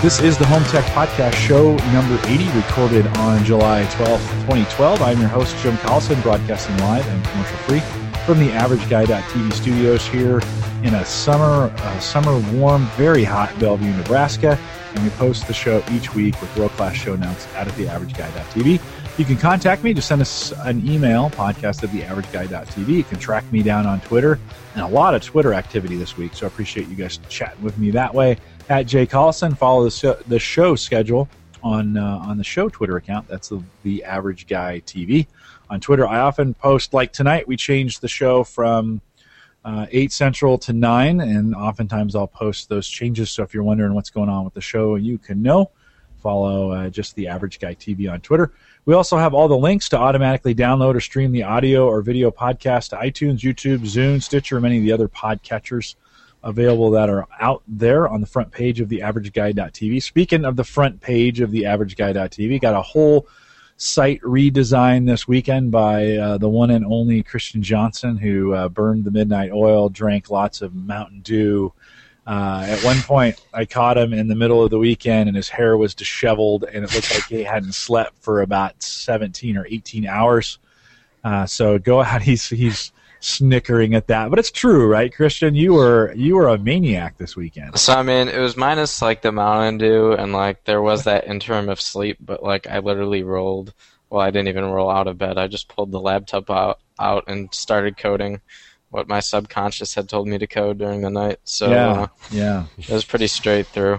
This is the Home Tech Podcast, show number 80, recorded on July 12th, 2012. I'm your host, Jim Collison, broadcasting live and commercial-free from the AverageGuy.tv studios here in a summer warm, very hot Bellevue, Nebraska. And we post the show each week with world-class show notes out at theaverageguy.tv. You can contact me. Just send us an email, podcast@theaverageguy.tv. You can track me down on Twitter, and a lot of Twitter activity this week, so I appreciate you guys chatting with me that way. At Jay Collison, follow the show schedule on the show Twitter account. That's the Average Guy TV. On Twitter, I often post, like tonight, we changed the show from 8 Central to 9, and oftentimes I'll post those changes, so if you're wondering what's going on with the show, you can know. Follow just the Average Guy TV on Twitter. We also have all the links to automatically download or stream the audio or video podcast to iTunes, YouTube, Zune, Stitcher, or many of the other podcatchers available that are out there on the front page of the AverageGuy.tv. Speaking of the front page of the AverageGuy.tv, got a whole site redesign this weekend by the one and only Christian Johnson, who burned the midnight oil, drank lots of Mountain Dew. At one point, I caught him in the middle of the weekend, and his hair was disheveled, and it looked like he hadn't slept for about 17 or 18 hours. So go out. He's snickering at that, but it's true, right, Christian? You were a maniac this weekend. So I mean, it was minus like the Mountain Dew, and like there was that interim of sleep, but like I literally rolled. Well, I didn't even roll out of bed. I just pulled the laptop out and started coding what my subconscious had told me to code during the night. So yeah, it was pretty straight through.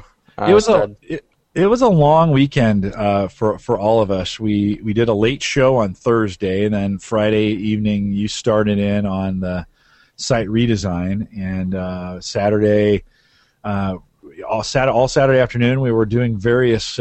It was a long weekend for all of us. We did a late show on Thursday, and then Friday evening you started in on the site redesign, and Saturday, all Saturday afternoon we were doing various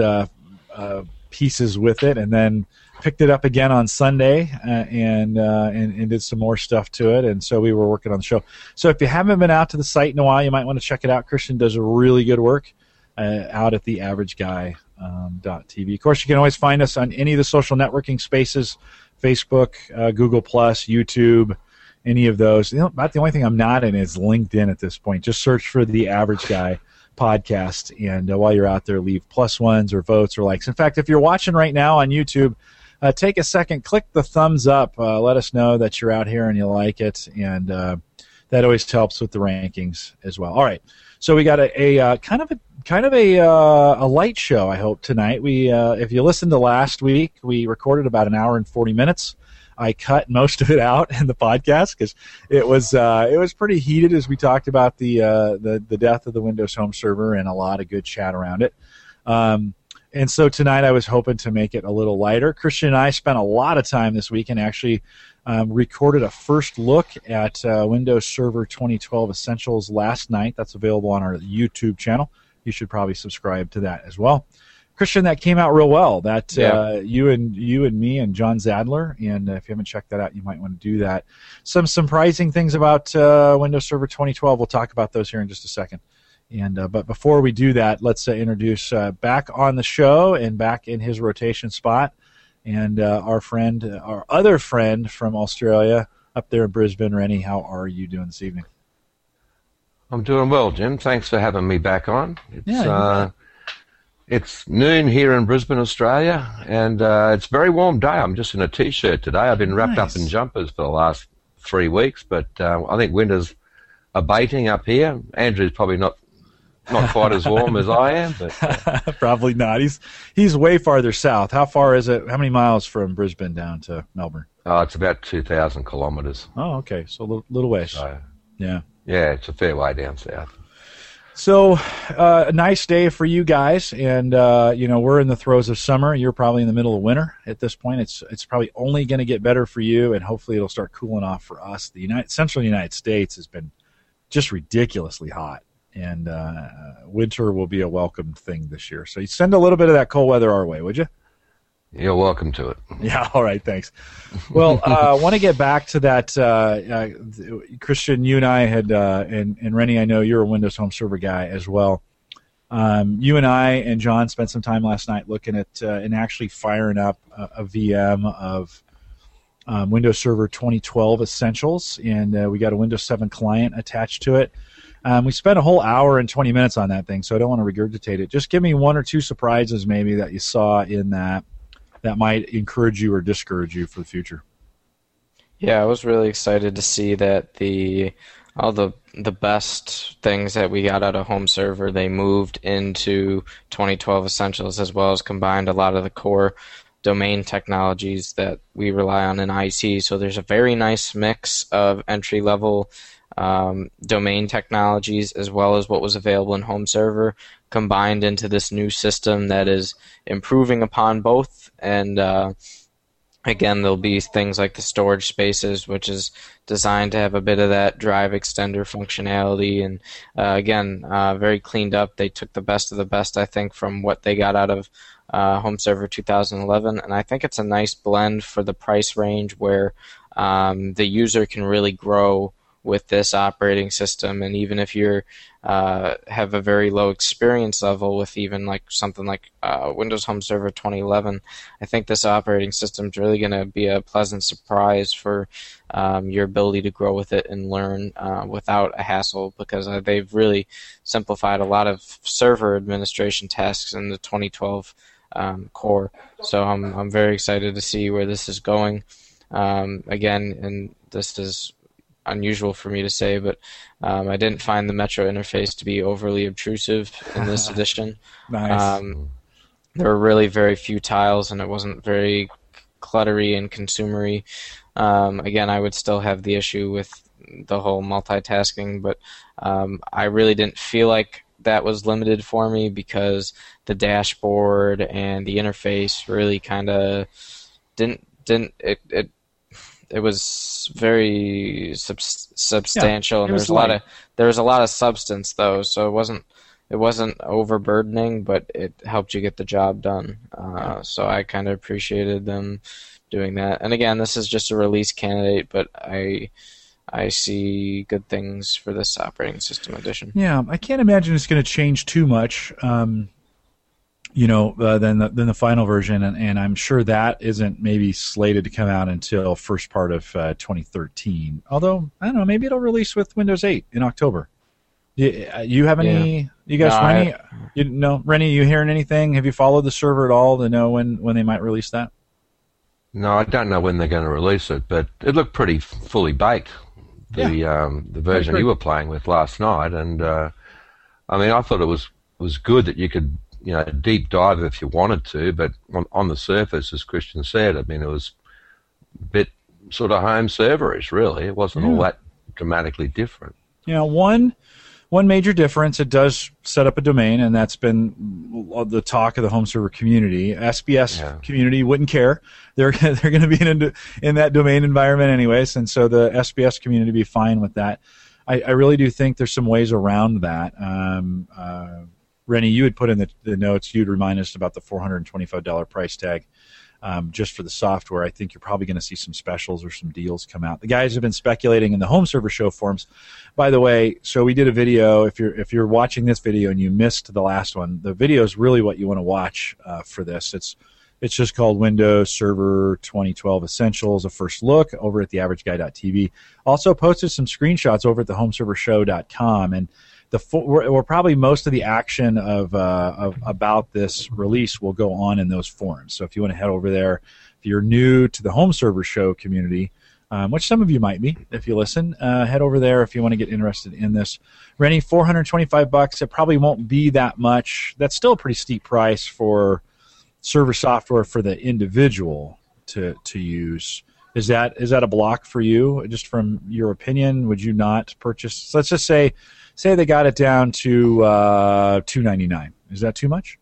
pieces with it, and then picked it up again on Sunday and did some more stuff to it, and so we were working on the show. So if you haven't been out to the site in a while, you might want to check it out. Christian does really good work out at the AverageGuy.tv. Of course, you can always find us on any of the social networking spaces, Facebook, Google+, YouTube, any of those. About the only thing I'm not in is LinkedIn at this point. Just search for the Average Guy podcast, and while you're out there, leave +1s or votes or likes. In fact, if you're watching right now on YouTube, take a second, click the thumbs up. Let us know that you're out here and you like it, and that always helps with the rankings as well. All right, so we got a kind of a light show, I hope, tonight. We if you listened to last week, we recorded about an hour and 40 minutes. I cut most of it out in the podcast because it was pretty heated as we talked about the death of the Windows Home Server and a lot of good chat around it. And so tonight I was hoping to make it a little lighter. Christian and I spent a lot of time this week and actually recorded a first look at Windows Server 2012 Essentials last night. That's available on our YouTube channel. You should probably subscribe to that as well. Christian, that came out real well. That you and me and John Zadler, and if you haven't checked that out, you might want to do that. Some surprising things about Windows Server 2012. We'll talk about those here in just a second. And but before we do that, let's introduce back on the show and back in his rotation spot, and our other friend from Australia up there in Brisbane. Rennie, how are you doing this evening? I'm doing well, Jim. Thanks for having me back on. It's noon here in Brisbane, Australia, and it's a very warm day. I'm just in a T-shirt today. I've been wrapped up in jumpers for the last 3 weeks, but I think winter's abating up here. Andrew's probably not quite as warm as I am, but probably not. He's way farther south. How far is it? How many miles from Brisbane down to Melbourne? It's about 2,000 kilometres. Oh, okay. So a little ways. So, yeah, it's a fair way down south. So a nice day for you guys, and we're in the throes of summer. You're probably in the middle of winter at this point. It's probably only going to get better for you, and hopefully it'll start cooling off for us. The central United States has been just ridiculously hot, and winter will be a welcome thing this year. So you send a little bit of that cold weather our way, would you? You're welcome to it. Yeah, all right, thanks. Well, I want to get back to that. Christian, you and I had, and Rennie, I know you're a Windows Home Server guy as well. You and I and John spent some time last night looking at and actually firing up a VM of Windows Server 2012 Essentials, and we got a Windows 7 client attached to it. We spent a whole hour and 20 minutes on that thing, so I don't want to regurgitate it. Just give me one or two surprises maybe that you saw in that might encourage you or discourage you for the future. Yeah, I was really excited to see that all the best things that we got out of Home Server, they moved into 2012 Essentials, as well as combined a lot of the core domain technologies that we rely on in IT. So there's a very nice mix of entry-level domain technologies as well as what was available in Home Server combined into this new system that is improving upon both. And again, there'll be things like the storage spaces, which is designed to have a bit of that drive extender functionality. And again, very cleaned up. They took the best of the best, I think, from what they got out of Home Server 2011. And I think it's a nice blend for the price range where the user can really grow with this operating system. And even if you have a very low experience level with even like something like Windows Home Server 2011, I think this operating system is really going to be a pleasant surprise for your ability to grow with it and learn without a hassle, because they've really simplified a lot of server administration tasks in the 2012 core. So I'm very excited to see where this is going. Again, and this is unusual for me to say, but I didn't find the Metro interface to be overly obtrusive in this edition. Nice. There were really very few tiles, and it wasn't very cluttery and consumery. Again, I would still have the issue with the whole multitasking, but I really didn't feel like that was limited for me because the dashboard and the interface really kind of didn't it was very substantial, and there was a lot of substance though, so it wasn't overburdening, but it helped you get the job done. So I kind of appreciated them doing that. And again, this is just a release candidate, but I see good things for this operating system edition. Yeah, I can't imagine it's going to change too much. Than the final version, and I'm sure that isn't maybe slated to come out until first part of 2013. Although I don't know, maybe it'll release with Windows 8 in October. You have any? Yeah. You guys, Rennie, you hearing anything? Have you followed the server at all to know when they might release that? No, I don't know when they're going to release it, but it looked pretty fully baked. The version you were playing with last night, and I thought it was good that you could deep dive if you wanted to, but on the surface, as Christian said, it was a bit sort of home serverish, really. It wasn't all that dramatically different. One major difference, it does set up a domain, and that's been the talk of the home server community. SBS community wouldn't care. They're going to be in that domain environment anyways, and so the SBS community would be fine with that. I really do think there's some ways around that. Rennie, you had put in the notes, you'd remind us about the $425 price tag just for the software. I think you're probably going to see some specials or some deals come out. The guys have been speculating in the Home Server Show forums. By the way, so we did a video. If you're watching this video and you missed the last one, the video is really what you want to watch for this. It's just called Windows Server 2012 Essentials, a first look over at theaverageguy.tv. Also posted some screenshots over at thehomeservershow.com, and we're probably most of the action of about this release will go on in those forums. So if you want to head over there, if you're new to the Home Server Show community, which some of you might be if you listen, head over there if you want to get interested in this. Rennie, $425. It probably won't be that much. That's still a pretty steep price for server software for the individual to use. Is that a block for you? Just from your opinion, would you not purchase? So let's just say they got it down to $299. Is that too much?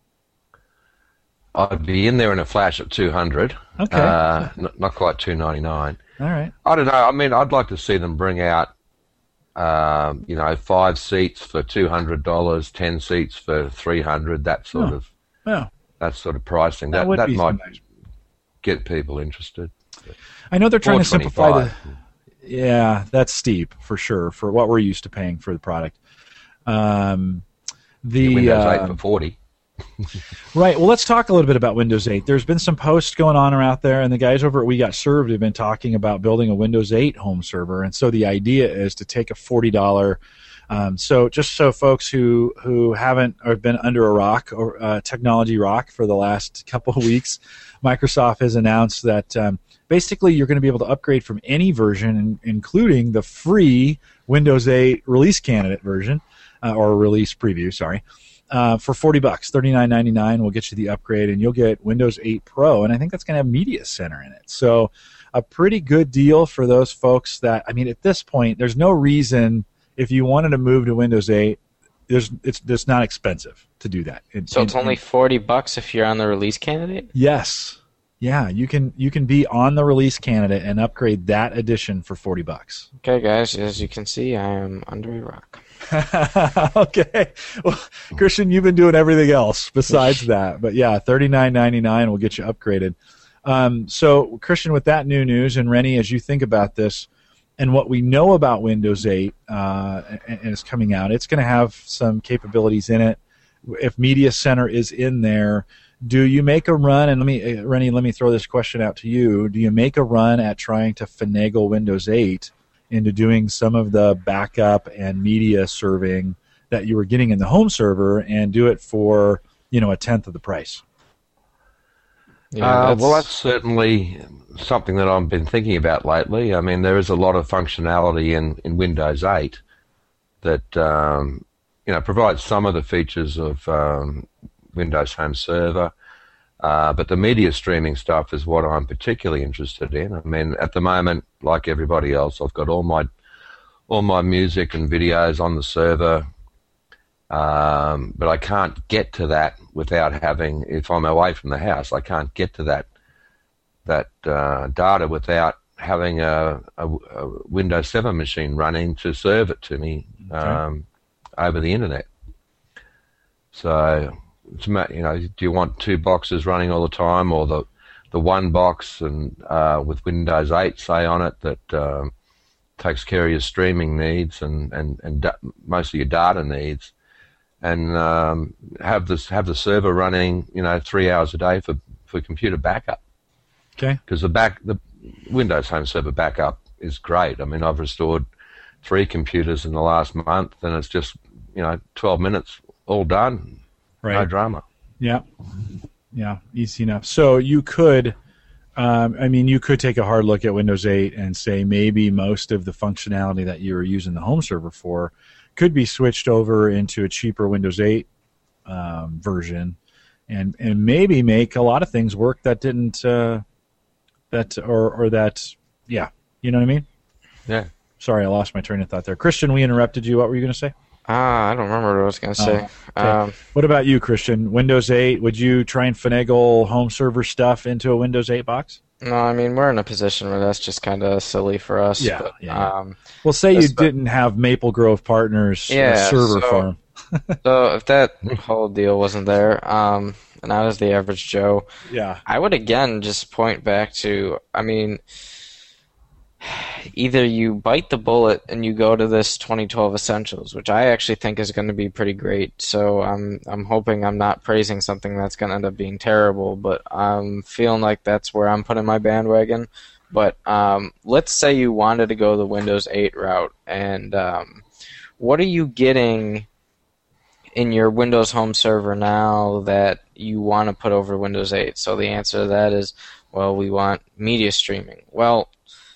I'd be in there in a flash at $200. Okay. Not quite $299. All right. I don't know. I'd like to see them bring out, 5 seats for $200, 10 seats for $300. That sort of pricing. That might get people interested. I know they're trying to simplify Yeah, that's steep for sure for what we're used to paying for the product. Windows 8 for $40. Right. Well, let's talk a little bit about Windows 8. There's been some posts going on out there, and the guys over at We Got Served have been talking about building a Windows 8 home server. And so the idea is to take a $40 So just so folks who haven't or been under a rock or technology rock for the last couple of weeks, Microsoft has announced that basically you're going to be able to upgrade from any version, including the free Windows 8 release candidate version, or release preview, sorry, for $40, $39.99 will get you the upgrade, and you'll get Windows 8 Pro, and I think that's going to have Media Center in it. So a pretty good deal for those folks that, I mean, at this point, there's no reason, if you wanted to move to Windows 8, it's not expensive to do that. So it's only $40 if you're on the release candidate? Yes. Yeah, you can be on the release candidate and upgrade that edition for $40. Okay, guys, as you can see, I am under a rock. Okay. Well, Christian, you've been doing everything else besides that. But yeah, $39.99 will get you upgraded. So, Christian, with that new news, and Rennie, as you think about this and what we know about Windows 8 and it's coming out, it's going to have some capabilities in it. If Media Center is in there, do you make a run, and Rennie, let me throw this question out to you. Do you make a run at trying to finagle Windows 8 into doing some of the backup and media serving that you were getting in the home server and do it for, a tenth of the price? Yeah, well, that's certainly something that I've been thinking about lately. I mean, there is a lot of functionality in Windows 8 that provides some of the features of Windows Home Server, but the media streaming stuff is what I'm particularly interested in. I mean, at the moment, like everybody else, I've got all my music and videos on the server, but I can't get to that without having, if I'm away from the house, I can't get to that data without having a Windows 7 machine running to serve it to me over the internet. So, do you want two boxes running all the time, or the one box and with Windows 8, say, on it that takes care of your streaming needs and most of your data needs, and have the server running 3 hours a day for computer backup. Okay. Because the Windows Home Server backup is great. I mean, I've restored 3 computers in the last month, and it's just 12 minutes, all done. Right. No drama. Yeah, easy enough. So you could, you could take a hard look at Windows 8 and say maybe most of the functionality that you were using the home server for could be switched over into a cheaper Windows 8 version, and maybe make a lot of things work that didn't, you know what I mean? Yeah. Sorry, I lost my train of thought there. Christian, we interrupted you. What were you going to say? I don't remember what I was going to say. Okay. What about you, Christian? Windows 8, would you try and finagle home server stuff into a Windows 8 box? No, I mean, we're in a position where that's just kind of silly for us. Yeah, but, yeah. Well, say you didn't have Maple Grove Partners server farm. So if that whole deal wasn't there, and I was the average Joe, I would again just point back to, either you bite the bullet and you go to this 2012 Essentials, which I actually think is going to be pretty great. So I'm hoping I'm not praising something that's going to end up being terrible, but I'm feeling like that's where I'm putting my bandwagon. But let's say you wanted to go the Windows 8 route, and what are you getting in your Windows Home Server now that you want to put over Windows 8? So the answer to that is, well, we want media streaming. Well,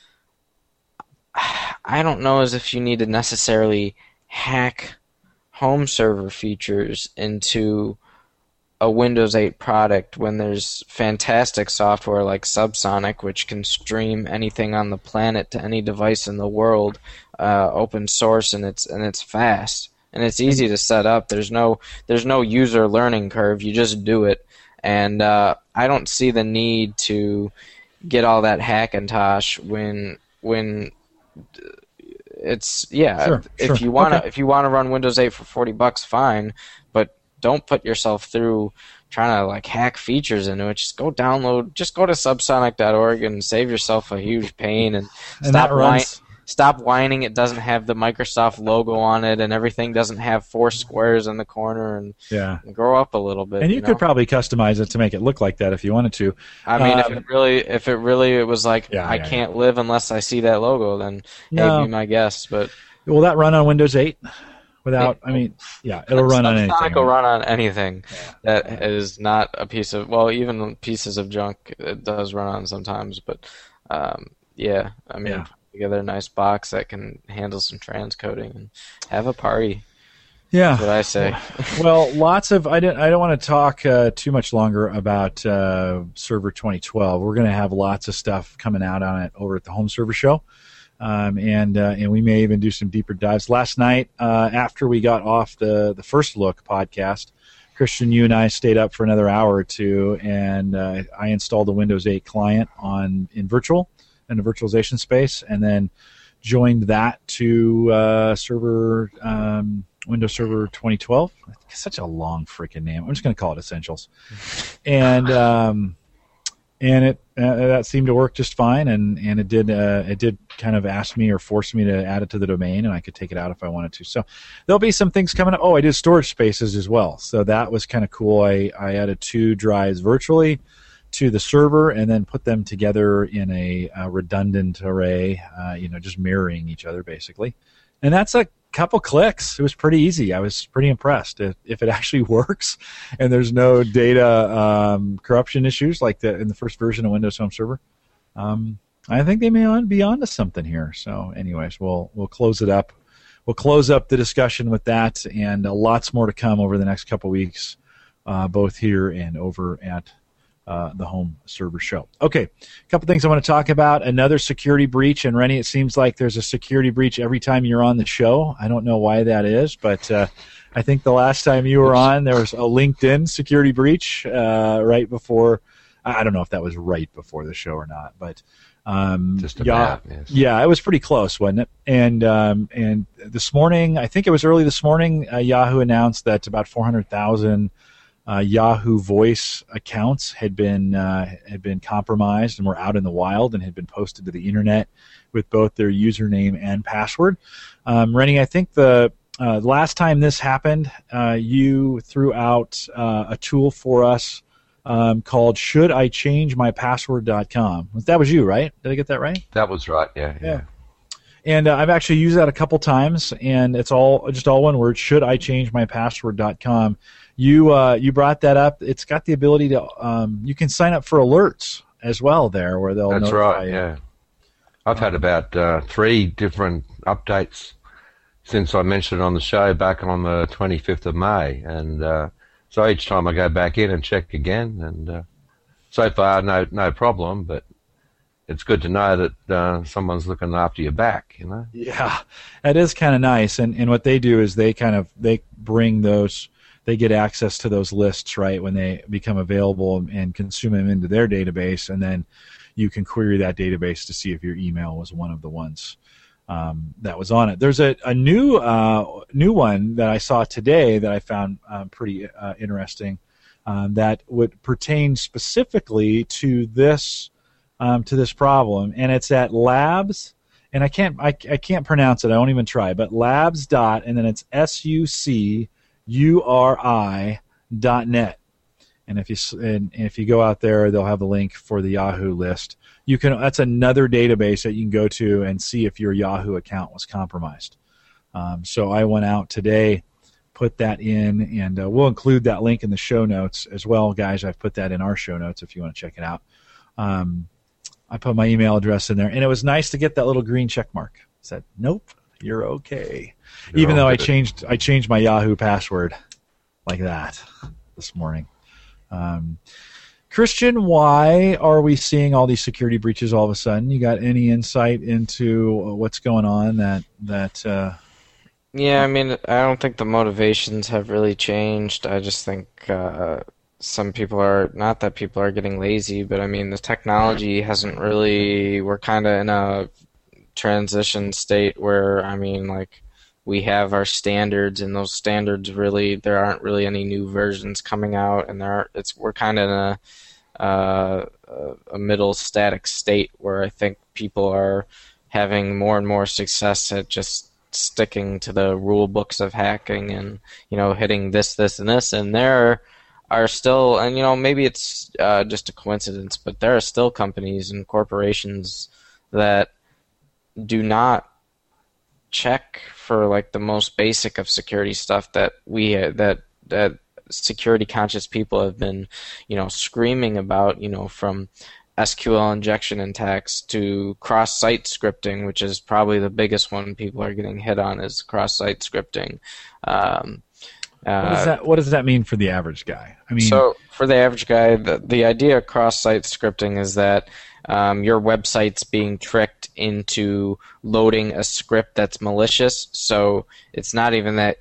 I don't know as if you need to necessarily hack home server features into a Windows 8 product when there's fantastic software like Subsonic, which can stream anything on the planet to any device in the world, open source, and it's fast and it's easy to set up. There's no user learning curve. You just do it, and I don't see the need to get all that Hackintosh when it's if you want to run Windows 8 for $40, fine, but don't put yourself through trying to like hack features into it. Just go to subsonic.org and save yourself a huge pain, and stop whining it doesn't have the Microsoft logo on it and everything doesn't have 4 squares in the corner, and grow up a little bit. And you could probably customize it to make it look like that if you wanted to. I mean, if it really was like I can't live unless I see that logo, then that'd be my guess. But will that run on Windows 8? without. I mean, yeah, it'll run on anything. Subsonic will run on anything that is not a piece of, well, even pieces of junk it does run on sometimes. But yeah, I mean, put together a nice box that can handle some transcoding and have a party. Yeah, that's what I say. Well, lots of I don't want to talk too much longer about Server 2012. We're going to have lots of stuff coming out on it over at the Home Server Show. And we may even do some deeper dives. Last night, after we got off the First Look podcast, Christian, you and I stayed up for another hour or two, and I installed the Windows 8 client in the virtualization space, and then joined that to Windows Server 2012. It's such a long freaking name. I'm just going to call it Essentials, and it that seemed to work just fine, and it did kind of ask me or force me to add it to the domain, and I could take it out if I wanted to. So there'll be some things coming up. Oh, I did storage spaces as well, so that was kind of cool. I added 2 drives virtually to the server, and then put them together in a redundant array, just mirroring each other basically, and that's a couple clicks. It was pretty easy. I was pretty impressed. If it actually works and there's no data corruption issues like in the first version of Windows Home Server, I think they may be onto something here. So anyways, we'll close it up. We'll close up the discussion with that, and lots more to come over the next couple weeks, both here and over at the Home Server Show. Okay, a couple things I want to talk about. Another security breach, and Rennie, it seems like there's a security breach every time you're on the show. I don't know why that is, but I think the last time you were on, there was a LinkedIn security breach right before. I don't know if that was right before the show or not, but just about, yes. Yeah, it was pretty close, wasn't it? And this morning, I think it was early this morning, Yahoo announced that about 400,000 Yahoo Voice accounts had been compromised and were out in the wild and had been posted to the internet with both their username and password. Rennie, I think the last time this happened, you threw out a tool for us called ShouldIChangeMyPassword.com. That was you, right? Did I get that right? That was right. Yeah. And I've actually used that a couple times, and it's all one word: ShouldIChangeMyPassword.com. You brought that up. It's got the ability to you can sign up for alerts as well there, where they'll That's notify right. you. Yeah, I've had about 3 different updates since I mentioned it on the show back on the 25th of May, and so each time I go back in and check again, and so far no problem, but it's good to know that someone's looking after your back, Yeah, that is kind of nice. And what they do is they bring those, they get access to those lists, right, when they become available and consume them into their database, and then you can query that database to see if your email was one of the ones that was on it. There's a new one that I saw today that I found pretty interesting that would pertain specifically to this problem, and it's at Labs, and I can't pronounce it. I won't even try. But Labs dot, and then it's SUCURI.net. And if you go out there, they'll have a link for the Yahoo list. That's another database that you can go to and see if your Yahoo account was compromised. So I went out today, put that in, and we'll include that link in the show notes as well, guys. I've put that in our show notes if you want to check it out. I put my email address in there, and it was nice to get that little green check mark. It said, "Nope, you're okay." Even though I changed my Yahoo password like that this morning. Christian, why are we seeing all these security breaches all of a sudden? You got any insight into what's going on? Yeah, I mean, I don't think the motivations have really changed. I just think some people are, not that people are getting lazy, but I mean, the technology hasn't really, we're kind of in a transition state where, I mean, like, we have our standards, and those standards really, there aren't really any new versions coming out, and we're kind of in a middle static state where I think people are having more and more success at just sticking to the rule books of hacking and, hitting this, and this, and there are still, and maybe it's just a coincidence, but there are still companies and corporations that do not check for like the most basic of security stuff that that security conscious people have been, screaming about, from SQL injection attacks to cross-site scripting, which is probably the biggest one people are getting hit on, is cross-site scripting. What does that mean for the average guy? I mean, so for the average guy, the idea of cross-site scripting is that your website's being tricked into loading a script that's malicious. So it's not even that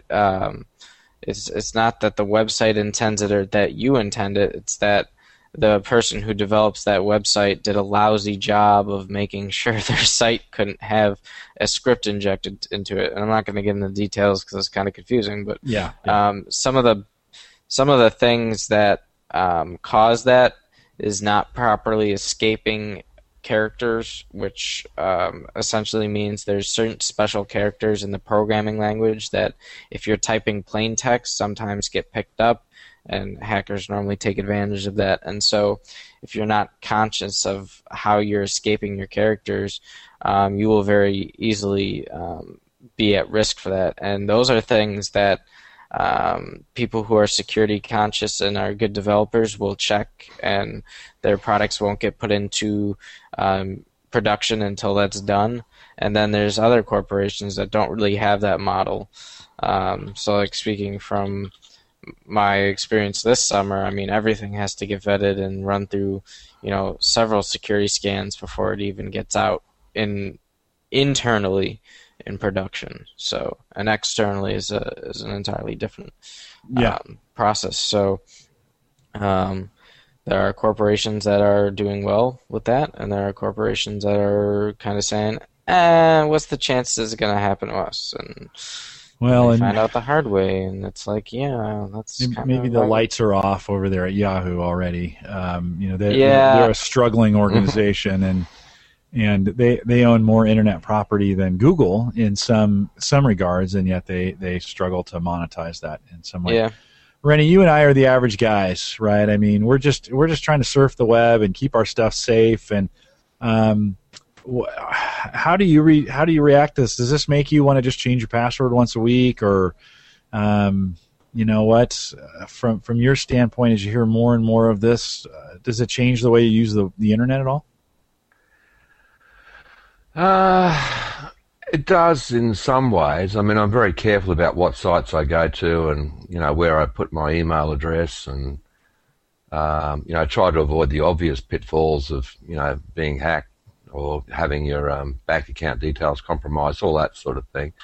it's not that the website intends it or that you intend it. It's that the person who develops that website did a lousy job of making sure their site couldn't have a script injected into it. And I'm not going to get into the details because it's kind of confusing. But some of the things that cause that is not properly escaping characters, which essentially means there's certain special characters in the programming language that if you're typing plain text sometimes get picked up, and hackers normally take advantage of that. And so if you're not conscious of how you're escaping your characters, you will very easily be at risk for that. And those are things that people who are security conscious and are good developers will check, and their products won't get put into production until that's done. And then there's other corporations that don't really have that model. So like speaking from my experience this summer, I mean, everything has to get vetted and run through, several security scans before it even gets out internally in production. So, and externally is an entirely different process. So, there are corporations that are doing well with that, and there are corporations that are kind of saying, what's the chances it's going to happen to us? And they find out the hard way, and it's like, that's maybe the lights are off over there at Yahoo already. They're a struggling organization, and they own more internet property than Google in some regards, and yet they struggle to monetize that in some way. Yeah. Rennie, you and I are the average guys, right? I mean, we're just trying to surf the web and keep our stuff safe. And how do you react to this? Does this make you want to just change your password once a week, or from your standpoint, as you hear more and more of this, does it change the way you use the internet at all? It does in some ways. I mean, I'm very careful about what sites I go to and, where I put my email address, and, I try to avoid the obvious pitfalls of, being hacked or having your bank account details compromised, all that sort of thing.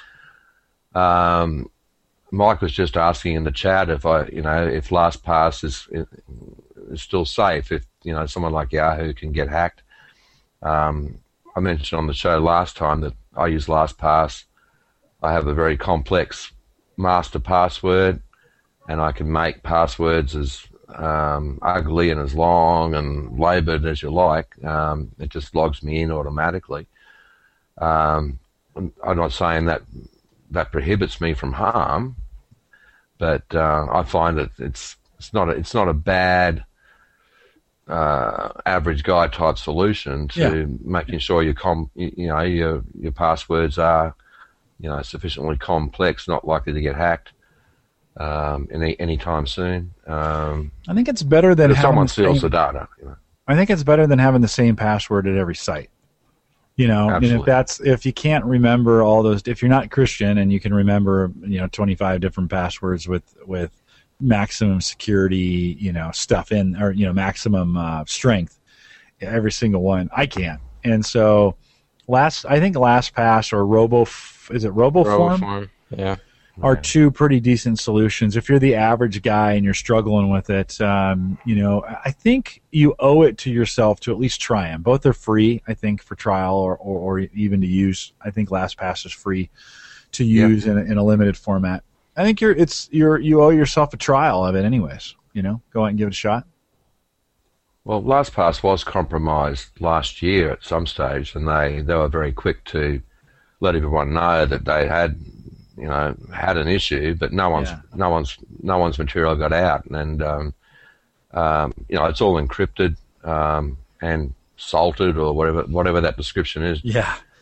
Mike was just asking in the chat if if LastPass is still safe, if, someone like Yahoo can get hacked. I mentioned on the show last time that I use LastPass. I have a very complex master password, and I can make passwords as ugly and as long and laboured as you like. It just logs me in automatically. I'm not saying that prohibits me from harm, but I find that it's not a bad average guy type solution to making sure your passwords are sufficiently complex, not likely to get hacked any time soon. I think it's better than if someone steals the data. I think it's better than having the same password at every site. Absolutely. And if you can't remember all those, if you're not Christian and you can remember 25 different passwords with maximum security, stuff in, or maximum strength, every single one, I can't. And so I think LastPass or RoboForm? Yeah. Are two pretty decent solutions. If you're the average guy and you're struggling with it, I think you owe it to yourself to at least try them. Both are free, I think, for trial or even to use. I think LastPass is free to use in a limited format. I think you owe yourself a trial of it anyways. Go out and give it a shot. Well, LastPass was compromised last year at some stage, and they were very quick to let everyone know that they had an issue, but no one's material got out, and it's all encrypted and salted or whatever that description is. Yeah.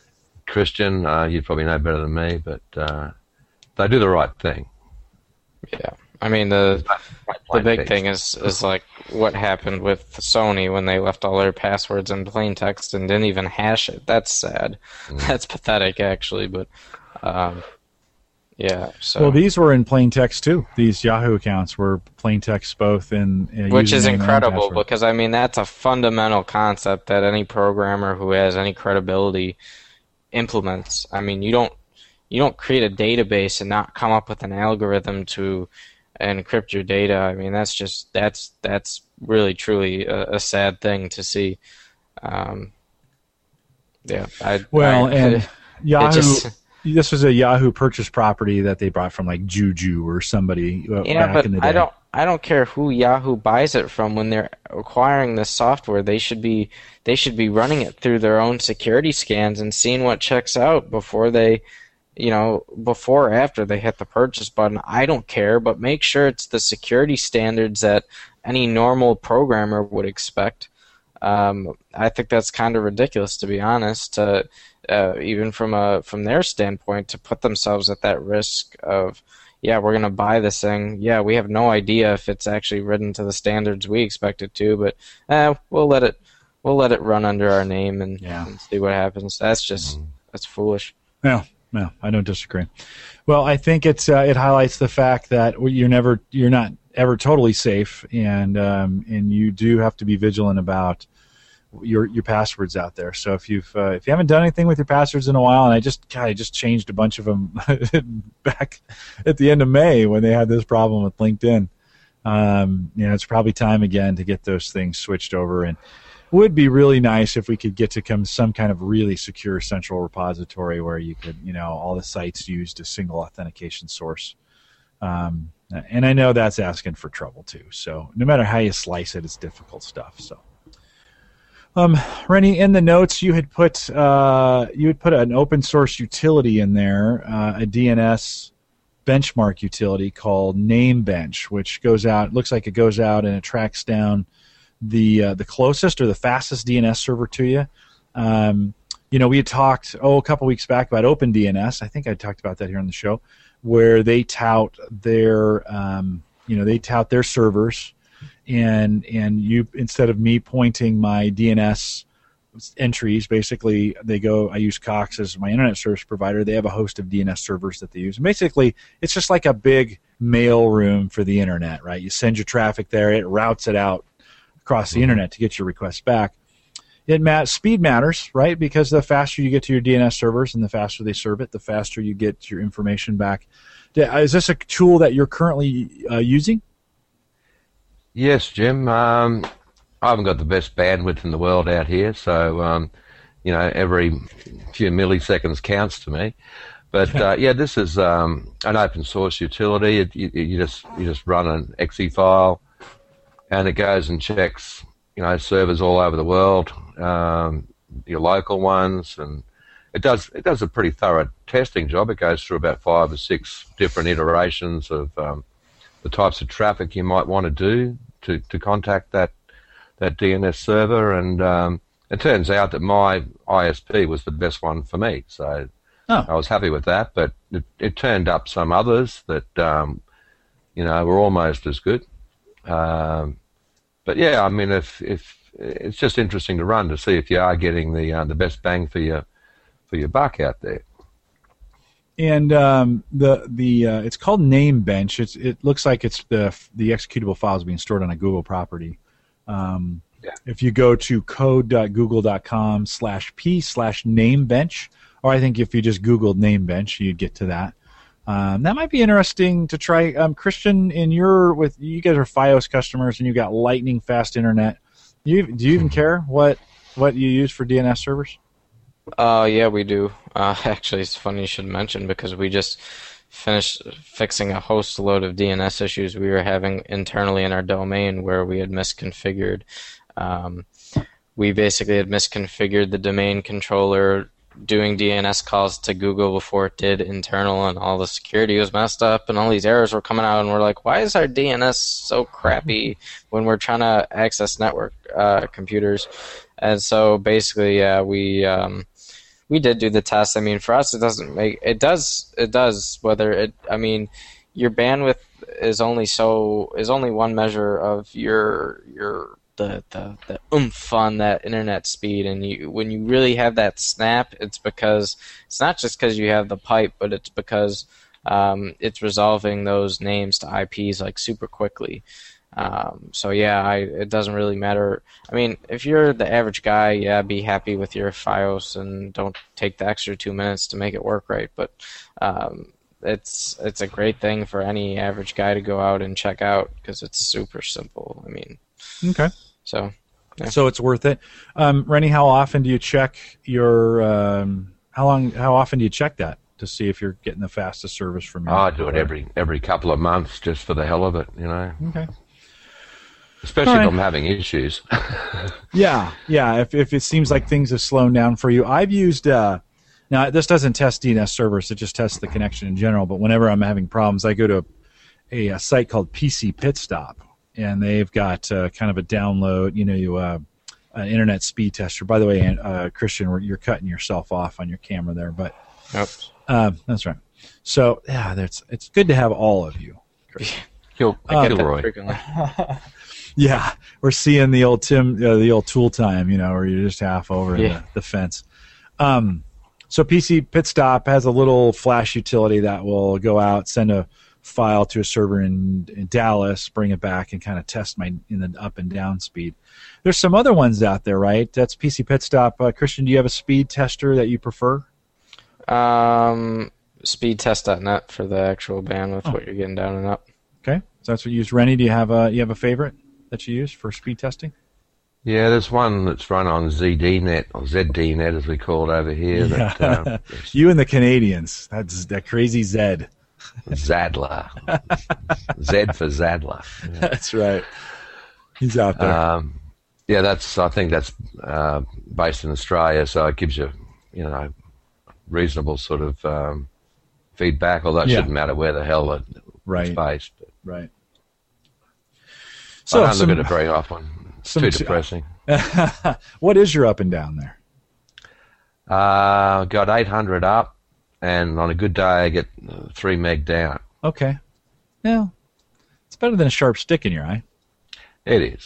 Christian, you'd probably know better than me, but they do the right thing. Yeah, I mean the big thing is like what happened with Sony when they left all their passwords in plain text and didn't even hash it. That's sad. That's pathetic, actually. But yeah. So well, these were in plain text too. These Yahoo accounts were plain text both, which is incredible because I mean that's a fundamental concept that any programmer who has any credibility implements. I mean you don't create a database and not come up with an algorithm to encrypt your data. I mean that's really truly a sad thing to see. Yahoo. This was a Yahoo purchase property that they bought from like Juju or somebody back in the day. I don't care who Yahoo buys it from. When they're acquiring this software, they should be running it through their own security scans and seeing what checks out before before or after they hit the purchase button. I don't care, but make sure it's the security standards that any normal programmer would expect. I think that's kind of ridiculous, to be honest. Even from their standpoint, to put themselves at that risk of, yeah, we're going to buy this thing. Yeah, we have no idea if it's actually written to the standards we expect it to, but we'll let it run under our name and see what happens. That's foolish. No, I don't disagree. Well, I think it highlights the fact that you're not ever totally safe, and you do have to be vigilant about your passwords out there. So if you haven't done anything with your passwords in a while, and I just changed a bunch of them back at the end of May when they had this problem with LinkedIn. It's probably time again to get those things switched over, and it would be really nice if we could get to some kind of really secure central repository where you could, all the sites used a single authentication source. And I know that's asking for trouble too. So no matter how you slice it, it's difficult stuff. So. Rennie, in the notes you had put an open source utility in there, a DNS benchmark utility called NameBench, which looks like it goes out and it tracks down the closest or the fastest DNS server to you. We had talked a couple weeks back about OpenDNS. I think I talked about that here on the show, where they tout their servers. And you, instead of me pointing my DNS entries, basically I use Cox as my internet service provider. They have a host of DNS servers that they use. And basically, it's just like a big mail room for the internet, right? You send your traffic there, it routes it out across the internet to get your requests back. Speed matters, right? Because the faster you get to your DNS servers and the faster they serve it, the faster you get your information back. Is this a tool that you're currently using? Yes, Jim. I haven't got the best bandwidth in the world out here, so every few milliseconds counts to me. But this is an open source utility. You just run an exe file, and it goes and checks servers all over the world, your local ones, and it does a pretty thorough testing job. It goes through about 5 or 6 different iterations of the types of traffic you might want to do to contact that DNS server, and it turns out that my ISP was the best one for me, so I was happy with that. But it turned up some others that were almost as good. But yeah, I mean, if it's just interesting to run to see if you are getting the best bang for your buck out there. And it's called NameBench. It looks like it's the executable files being stored on a Google property. If you go to code.google.com/p/NameBench, or I think if you just Googled NameBench, you'd get to that. That might be interesting to try. Christian, you guys are FiOS customers and you got lightning fast internet. Do you even care what you use for DNS servers? Yeah, we do. Actually, it's funny you should mention because we just finished fixing a host load of DNS issues we were having internally in our domain where we had misconfigured. We basically had misconfigured the domain controller doing DNS calls to Google before it did internal, and all the security was messed up, and all these errors were coming out, and we're like, why is our DNS so crappy when we're trying to access network computers? And so basically, we we did do the test. I mean, for us, it does whether it. I mean, your bandwidth is only one measure of the oomph on that internet speed, and when you really have that snap, it's not just because you have the pipe, but it's because it's resolving those names to IPs like super quickly. So yeah, it doesn't really matter. I mean, if you're the average guy, yeah, be happy with your FiOS and don't take the extra 2 minutes to make it work right. But it's a great thing for any average guy to go out and check out because it's super simple. I mean, okay. So, yeah. So it's worth it. Rennie, how often do you check your? How often do you check that to see if you're getting the fastest service from your? I do it every couple of months just for the hell of it, you know. Okay. Especially if I'm having issues. Yeah. If it seems like things have slowed down for you, I've used. Now this doesn't test DNS servers; it just tests the connection in general. But whenever I'm having problems, I go to a site called PC Pitstop, and they've got kind of a download. An internet speed tester. By the way, Christian, you're cutting yourself off on your camera there, but that's right. So yeah, it's good to have all of you. I get that frequently. Yeah, we're seeing the old the old tool time, where you're just half over the fence. So PC Pitstop has a little Flash utility that will go out, send a file to a server in Dallas, bring it back, and kind of test in the up and down speed. There's some other ones out there, right? That's PC Pitstop. Christian, do you have a speed tester that you prefer? Speedtest.net for the actual bandwidth, what you're getting down and up. Okay, so that's what you use. Rennie, do you have a favorite that you use for speed testing? Yeah, there's one that's run on ZDNet, or ZDNet as we call it over here. Yeah. That, you and the Canadians. That's that crazy Zed. Zadler. Z for Zadler. Yeah. That's right. He's out there. I think that's based in Australia, so it gives you, reasonable sort of feedback, although it shouldn't matter where the hell it's based. But right. So I don't look at it very often. It's too depressing. What is your up and down there? Got 800 up, and on a good day I get 3 meg down. Okay. Yeah. It's better than a sharp stick in your eye. It is.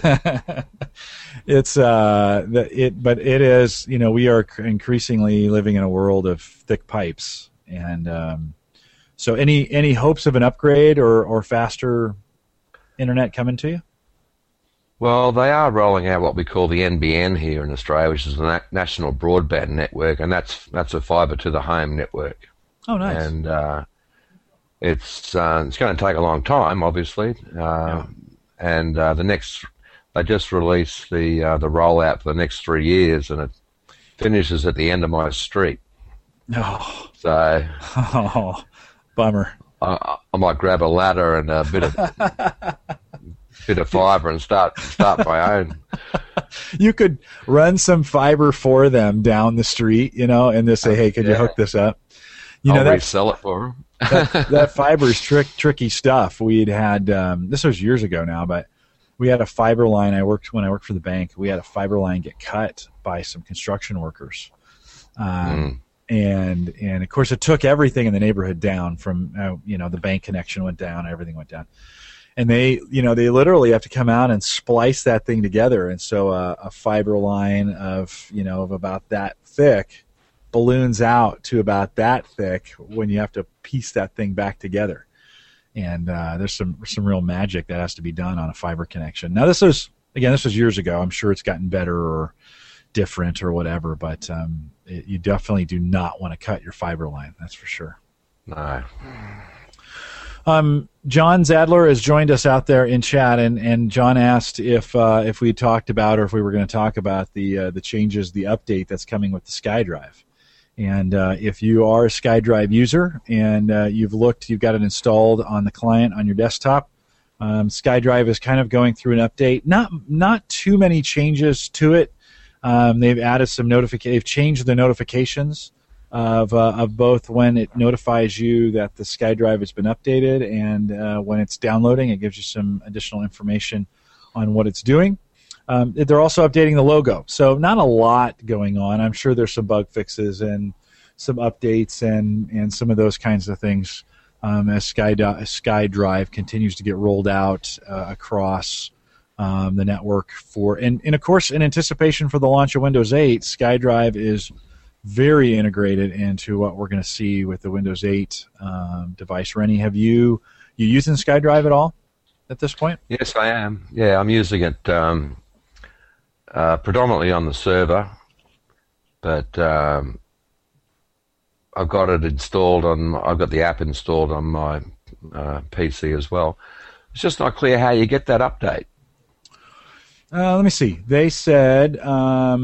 But it is, we are increasingly living in a world of thick pipes, and so any hopes of an upgrade or faster internet coming to you? Well, they are rolling out what we call the NBN here in Australia, which is the National Broadband Network, and that's a fibre to the home network. Oh, nice. And it's going to take a long time, obviously. And they just released the rollout for the next 3 years, and it finishes at the end of my street. Oh. So, bummer. I might grab a ladder and a bit of fibre and start my own. You could run some fiber for them down the street, and just say, "Hey, could you hook this up?" I'll resell it for them. that fiber is tricky stuff. We'd had this was years ago now, but we had a fiber line. When I worked for the bank, we had a fiber line get cut by some construction workers, and of course it took everything in the neighborhood down. From the bank connection went down, everything went down. And they literally have to come out and splice that thing together. And so a fiber line of about that thick balloons out to about that thick when you have to piece that thing back together. And there's some real magic that has to be done on a fiber connection. Now this was years ago. I'm sure it's gotten better or different or whatever, but you definitely do not want to cut your fiber line. That's for sure. No. John Zadler has joined us out there in chat, and John asked if we talked about or if we were going to talk about the changes, the update that's coming with the SkyDrive. And if you are a SkyDrive user and you've got it installed on the client on your desktop, SkyDrive is kind of going through an update. Not too many changes to it. They've added some they've changed the notifications of both when it notifies you that the SkyDrive has been updated and when it's downloading. It gives you some additional information on what it's doing. They're also updating the logo. So not a lot going on. I'm sure there's some bug fixes and some updates and some of those kinds of things as SkyDrive continues to get rolled out across the network and of course in anticipation for the launch of Windows 8, SkyDrive is very integrated into what we're going to see with the Windows 8 device. Rennie, have you using SkyDrive at all at this point? Yes, I am. Yeah, I'm using it predominantly on the server, but I've got it installed I've got the app installed on my PC as well. It's just not clear how you get that update. Let me see. They said, let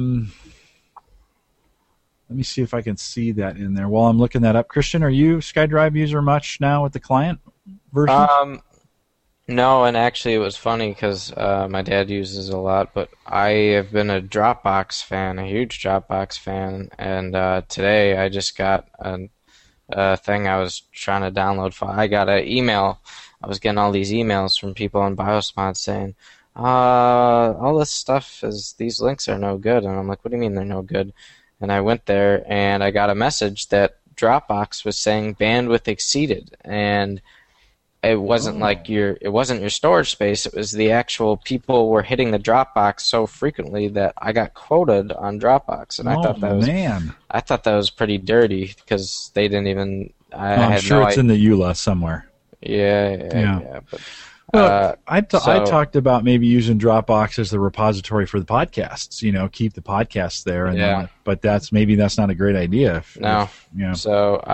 me see if I can see that in there while I'm looking that up. Christian, are you a SkyDrive user much now with the client version? No, and actually it was funny because my dad uses it a lot, but I have been a Dropbox fan, a huge Dropbox fan, and today I just got a thing I was trying to download. I got an email. I was getting all these emails from people on BIOSMod saying, all this stuff these links are no good. And I'm like, what do you mean they're no good? And I went there and I got a message that Dropbox was saying bandwidth exceeded, and it wasn't it wasn't your storage space. It was the actual people were hitting the Dropbox so frequently that I got quoted on Dropbox, and I thought that was pretty dirty because they didn't even. I'm sure it's in the EULA somewhere. Yeah. But, well, I talked about maybe using Dropbox as the repository for the podcasts. Keep the podcasts there. And but that's not a great idea. So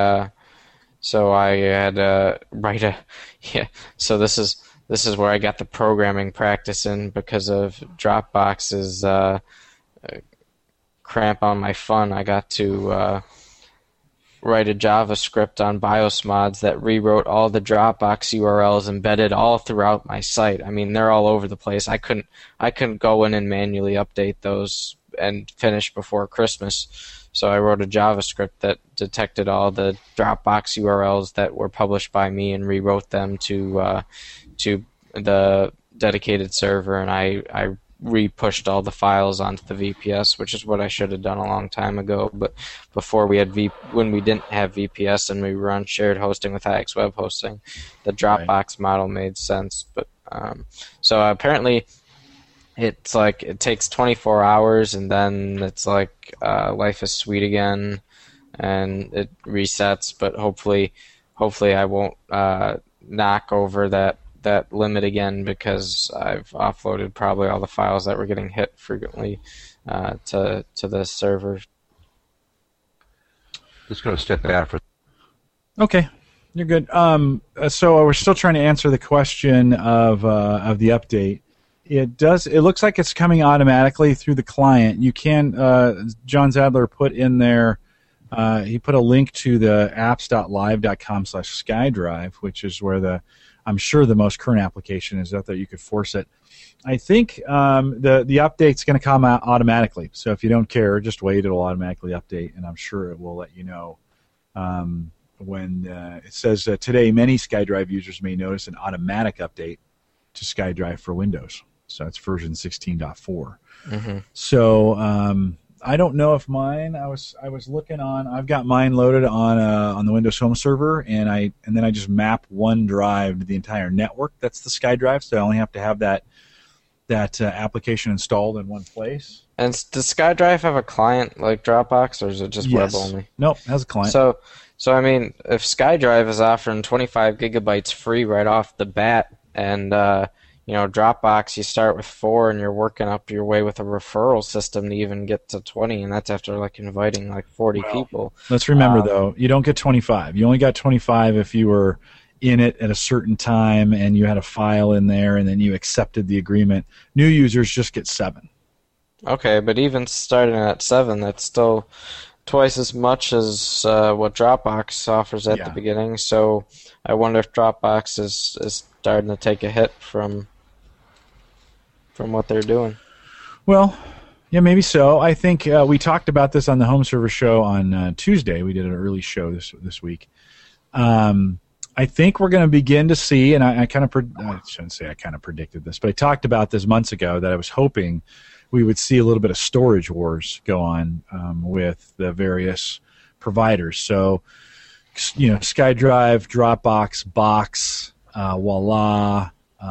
I had to write So this is where I got the programming practice in because of Dropbox's cramp on my fun. I got to write a JavaScript on BIOSMods that rewrote all the Dropbox URLs embedded all throughout my site. I mean, they're all over the place. I couldn't go in and manually update those and finish before Christmas. So I wrote a JavaScript that detected all the Dropbox URLs that were published by me and rewrote them to the dedicated server, and I re-pushed all the files onto the VPS, which is what I should have done a long time ago. But before when we didn't have VPS and we were on shared hosting with IX Web Hosting, the Dropbox model made sense. But so apparently, it's like it takes 24 hours, and then it's like life is sweet again, and it resets. But hopefully I won't knock over that limit again, because I've offloaded probably all the files that were getting hit frequently to the server. Just going to step out for. Okay, you're good. So we're still trying to answer the question of the update. It looks like it's coming automatically through the client. You can. John Zadler put in there. He put a link to the apps.live.com/SkyDrive, which is where I'm sure the most current application is out there. You could force it. I think the update's going to come out automatically. So if you don't care, just wait. It'll automatically update, and I'm sure it will let you know when it says today many SkyDrive users may notice an automatic update to SkyDrive for Windows. So that's version 16.4. Mm-hmm. So I don't know if mine. I was looking on. I've got mine loaded on the Windows Home server, and then I just map one drive to the entire network. That's the SkyDrive. So I only have to have that application installed in one place. And does SkyDrive have a client like Dropbox, or is it just web only? Nope, it has a client. So I mean, if SkyDrive is offering 25 gigabytes free right off the bat, and Dropbox, you start with 4 and you're working up your way with a referral system to even get to 20, and that's after inviting 40 people. Let's remember though, you don't get 25. You only got 25 if you were in it at a certain time and you had a file in there and then you accepted the agreement. New users just get 7. Okay, but even starting at 7, that's still twice as much as what Dropbox offers at the beginning. So I wonder if Dropbox is starting to take a hit from what they're doing. Well, yeah, maybe so. I think we talked about this on the Home Server show on Tuesday. We did an early show this week I think we're going to begin to see, and I shouldn't say I kind of predicted this, but I talked about this months ago that I was hoping we would see a little bit of storage wars go on with the various providers. So, SkyDrive, Dropbox, Box, Voila,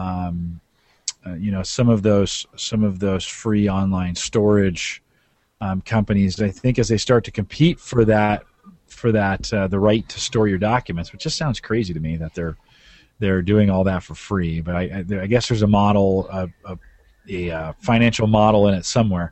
some of those free online storage companies. I think as they start to compete for that, the right to store your documents, which just sounds crazy to me that they're doing all that for free. But I guess there's a model, a financial model in it somewhere.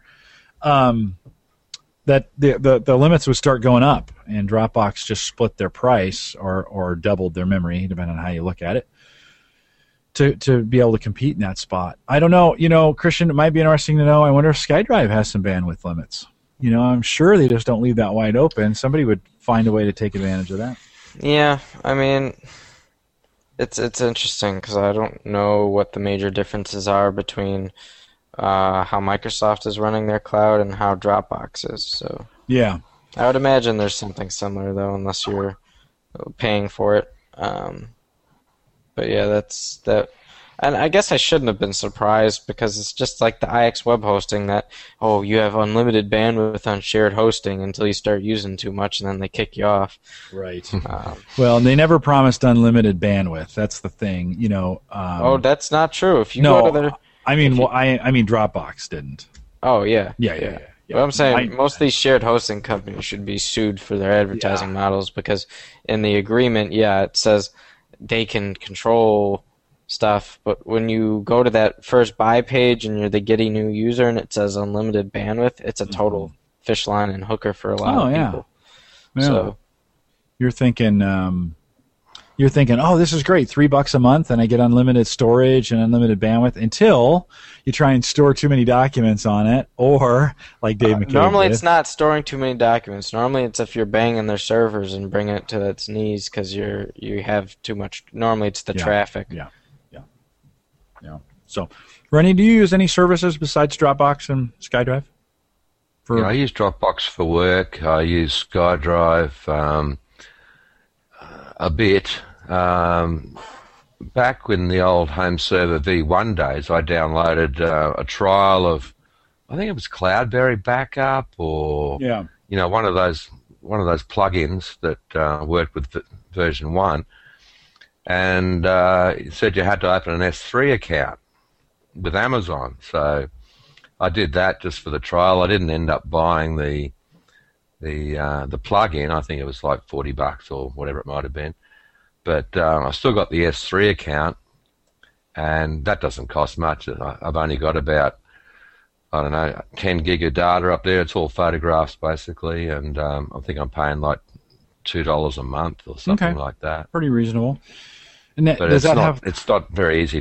That the limits would start going up, and Dropbox just split their price or doubled their memory, depending on how you look at it, to be able to compete in that spot. I don't know. Christian, it might be interesting to know. I wonder if SkyDrive has some bandwidth limits. I'm sure they just don't leave that wide open. Somebody would find a way to take advantage of that. Yeah, I mean, it's interesting because I don't know what the major differences are between how Microsoft is running their cloud and how Dropbox is. So yeah, I would imagine there's something similar though, unless you're paying for it. But yeah, that's that. And I guess I shouldn't have been surprised because it's just like the IX web hosting that, you have unlimited bandwidth on shared hosting until you start using too much and then they kick you off. Right. Well, they never promised unlimited bandwidth. That's the thing, that's not true. If you go to their... I mean Dropbox didn't. Oh, yeah. Yeah. But I'm saying most of these shared hosting companies should be sued for their advertising models because in the agreement, it says they can control stuff, but when you go to that first buy page and you're the Get a New User and it says unlimited bandwidth, it's a total fish line and hooker for a lot of people. Yeah. So you're thinking, this is great, $3 a month and I get unlimited storage and unlimited bandwidth until you try and store too many documents on it, or like Dave McCabe normally did. It's not storing too many documents. Normally it's if you're banging their servers and bringing it to its knees because you have too much. Normally it's the traffic. Yeah. So, Rennie, do you use any services besides Dropbox and SkyDrive? I use Dropbox for work. I use SkyDrive a bit. Back in the old home server V1 days, I downloaded a trial of, I think it was Cloudberry Backup or one of those plugins that worked with version 1, and it said you had to open an S3 account with Amazon. So I did that just for the trial. I didn't end up buying the plug-in. I think it was like $40 or whatever it might have been. But I still got the S3 account, and that doesn't cost much. I've only got about, 10 gig of data up there. It's all photographs basically, and I think I'm paying like $2 a month or something like that. Pretty reasonable. And but it's not very easy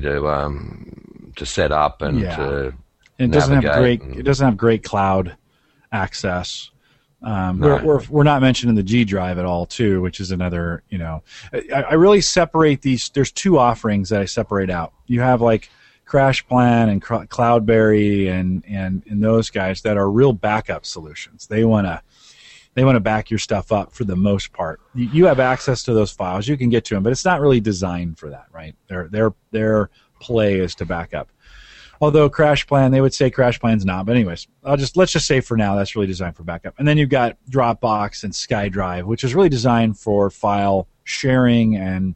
to set up and to it doesn't have great cloud access. We're not mentioning the G Drive at all too, which is another, I really separate these. There's two offerings that I separate out. You have like CrashPlan and Cloudberry and those guys that are real backup solutions. They want to back your stuff up for the most part. You have access to those files, you can get to them, but it's not really designed for that, right? Their play is to back up. Although CrashPlan, they would say CrashPlan's not. But anyways, let's just say for now that's really designed for backup. And then you've got Dropbox and SkyDrive, which is really designed for file sharing and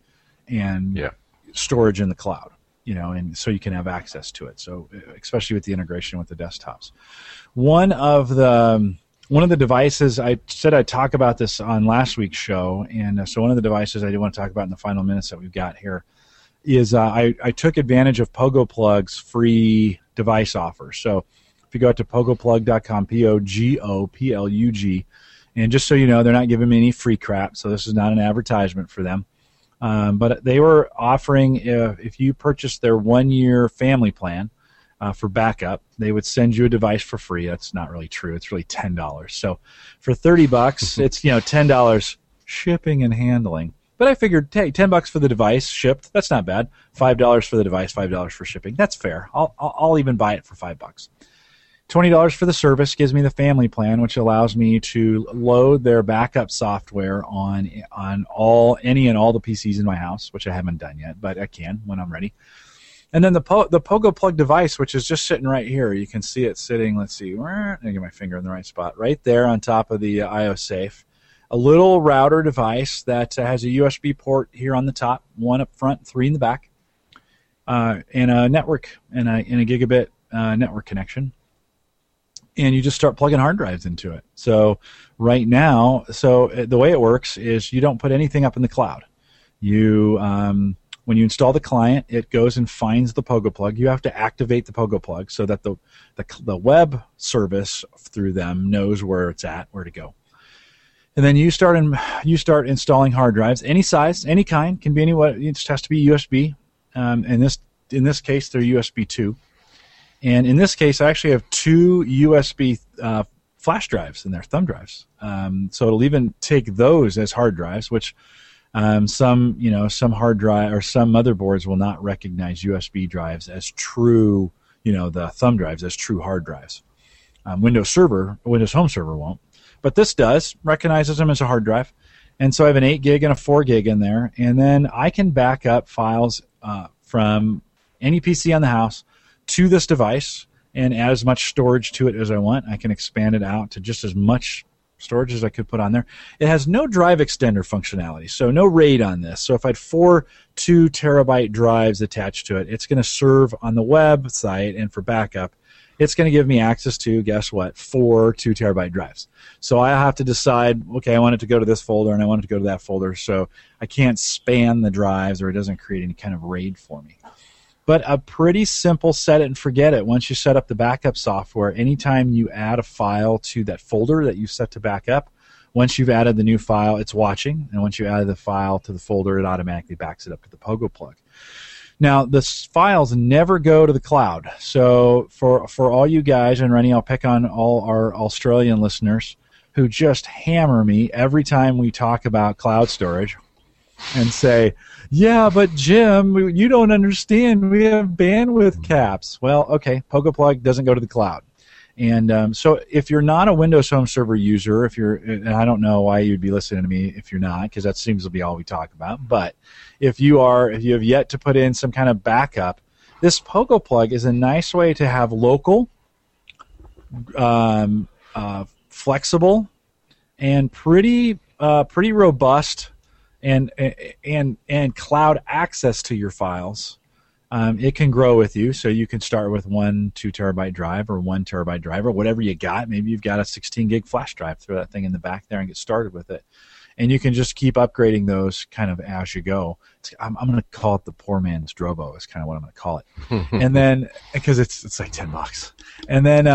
storage in the cloud, and so you can have access to it. So especially with the integration with the desktops. One of the devices, I said I'd talk about this on last week's show, and so one of the devices I do want to talk about in the final minutes that we've got here is I took advantage of PogoPlug's free device offer. So if you go out to pogoplug.com, POGOPLUG, and just so you know, they're not giving me any free crap, so this is not an advertisement for them. But they were offering, if you purchase their 1-year family plan for backup, they would send you a device for free. That's not really true. It's really $10. So for $30, it's $10 shipping and handling. But I figured, hey, $10 for the device shipped. That's not bad. $5 for the device, $5 for shipping. That's fair. I'll even buy it for $5. $20 for the service gives me the family plan, which allows me to load their backup software on any and all the PCs in my house, which I haven't done yet, but I can when I'm ready. And then the Pogo Plug device, which is just sitting right here. You can see it sitting, let's see, I get my finger in the right spot, right there on top of the IOSafe. A little router device that has a USB port here on the top, 1 up front, 3 in the back, and a network, and a gigabit network connection. And you just start plugging hard drives into it. So right now, the way it works is you don't put anything up in the cloud. When you install the client, it goes and finds the Pogo Plug. You have to activate the Pogo Plug so that the web service through them knows where it's at, where to go. And then you start installing hard drives, any size, any kind, can be anywhere. It just has to be USB. In this case, they're USB 2. And in this case, I actually have 2 USB flash drives in there, thumb drives. So it'll even take those as hard drives, which some hard drive or some motherboards will not recognize USB drives as true, the thumb drives as true hard drives. Windows Home Server won't, but this recognizes them as a hard drive. And so I have an 8 gig and a 4 gig in there, and then I can back up files from any PC on the house to this device and add as much storage to it as I want. I can expand it out to just as much storage as I could put on there. It has no drive extender functionality, so no RAID on this. So if I had 4 2-terabyte drives attached to it, it's going to serve on the website, and for backup, it's going to give me access to, guess what, 4 2-terabyte drives. So I have to decide, okay, I want it to go to this folder and I want it to go to that folder, so I can't span the drives or it doesn't create any kind of RAID for me. But a pretty simple set it and forget it. Once you set up the backup software, anytime you add a file to that folder that you set to backup, once you've added the new file, it's watching. And once you add the file to the folder, it automatically backs it up to the Pogo Plug. Now, the files never go to the cloud. So for all you guys, and Rennie, I'll pick on all our Australian listeners who just hammer me every time we talk about cloud storage and say, yeah, but Jim, you don't understand. We have bandwidth caps. Well, okay, Pogo Plug doesn't go to the cloud. And so if you're not a Windows Home Server user, and I don't know why you'd be listening to me if you're not, because that seems to be all we talk about. But if you have yet to put in some kind of backup, this Pogo Plug is a nice way to have local, flexible, and pretty robust and cloud access to your files. It can grow with you, so you can start with 1 2-terabyte drive or 1 terabyte drive or whatever you got. Maybe you've got a 16 gig flash drive. Throw that thing in the back there and get started with it. And you can just keep upgrading those kind of as you go. I'm going to call it the poor man's Drobo is kind of what I'm going to call it. And then, because it's like $10. And then